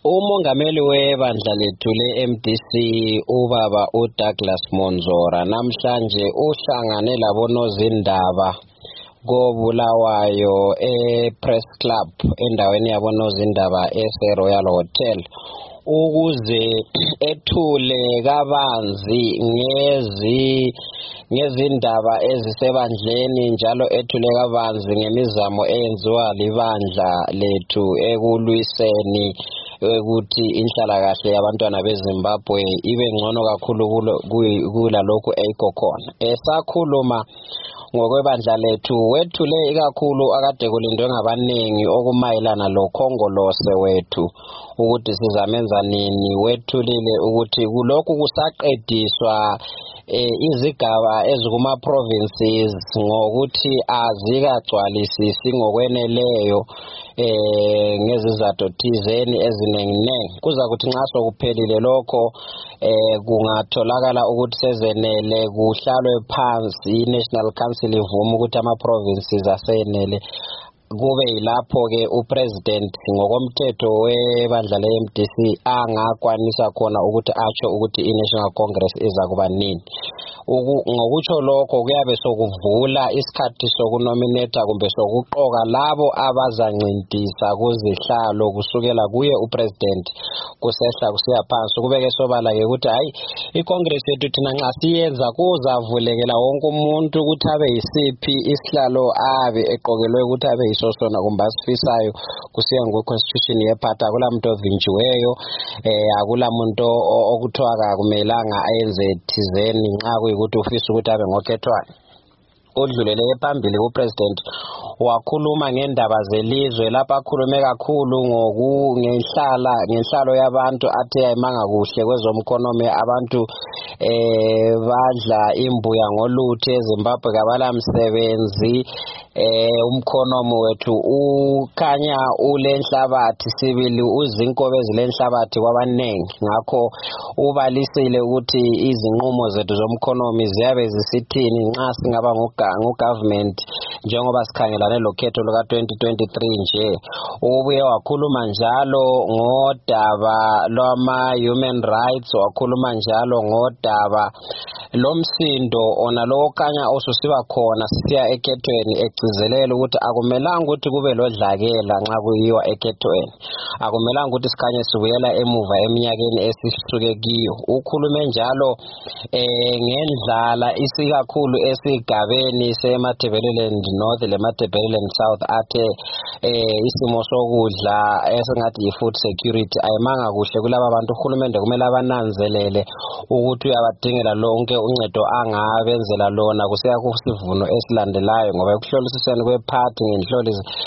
Umongameli webandla lethu le-MDC ubaba uDouglas Monzora namhlanje uhlangane labonozindaba koBulawayo ePress Club endaweni yabonozindaba eSeRoyal Hotel ukuze ethule kabanzi ngezindaba ezisebandleni njalo ethule kabanzi ngemizamo eyenziwa libandla lethu ekulwiseni ukuthi inhlalakahle yabantwana beZimbabwe ibe ngcono kakhulu kulalokhu eyikho khona. Esakhuluma ngokwebandla lethu wethule ikakhulu akade kulindwe ngabaningi okumayelana lokhongolose wethu ukuthi sizamenza nini. Wethulile ukuthi kulokhu kusaqediswa izigaba ezikuma provinces ngokuthi azikagcwalisisi ngokweneleyo ngezizathu thizeni ezinenginengi. Kuzakuthi nxa sokuphelile lokho kungatholakala ukuthi sezenele kuhlalwe phansi iNational Council ivume ukuthi ama-provinces asenele. Kube yilapho-ke upresident ngokomthetho webandla le-MDC angakwanisa khona ukuthi atsho ukuthi i-National Congress iza kuba nini. Ngokutsho lokho kuyabe sokuvula isikhathi sokunominata kumbe sokuqoka labo abazancintisa kuzihlalo kusukela kuye upresident kusehla kusiya phansi. Kubeke sobala-ke ukuthi hayi iCongress yethu thina nxa siyenza kuzavulekela wonke umuntu ukuthi abe yisiphi isihlalo abe eqokelwe ukuthi abe sona kumbe asifisayo kusiya ngokwe-constitution yephathi. Akula muntu ovinjiweyo, akula muntu okuthiwa akumelanga ayenze thizeni nxa kuyikuthi ufisa ukuthi abe ngokhethwayo. Udlulele phambili upresident wakhuluma ngendaba zelizwe lapho akhulume kakhulu ngenhlalo yabantu athi ayimanga kuhle kwezomkhonomi. Abantu badla imbuya ngoluthi eZimbabwe kabala msebenzi. Umkhonomi wethu ukhanya ulenhlabathi sibili uzinkobe ezilenhlabathi kwabanengi. Ngakho ubalisile ukuthi izinqumo zethu zomkhonomi ziyabe zisithini nxa singaba ngugovernment njengoba sikhangelane lokhetho luka-2023 nje. Ubuye wakhuluma njalo ngodaba lwama-human rights, wakhuluma njalo ngodaba lomsindo onalo khanya ususiba khona sisiya ekhethweni, egcizelela ukuthi akumelanga ukuthi kube lodlakela nxa kuyiwa ekhethweni. Akumelanga ukuthi sikhanye sibuyela emuva eminyakeni esisuke kiyo. Ukhulume njalo ngendlala isikakhulu esigabeni seMatabeleland North leMatabeleland South athe isimo sokudla esingathi yi-food security ayimanga kuhle kulaba bantu. Uhulumende kumele abananzelele ukuthi uyabadingela lonke uncedo angabenzela lona kusiya kusivuno esilandelayo, ngoba ekuhlolisiseni kwephathi ngenhloli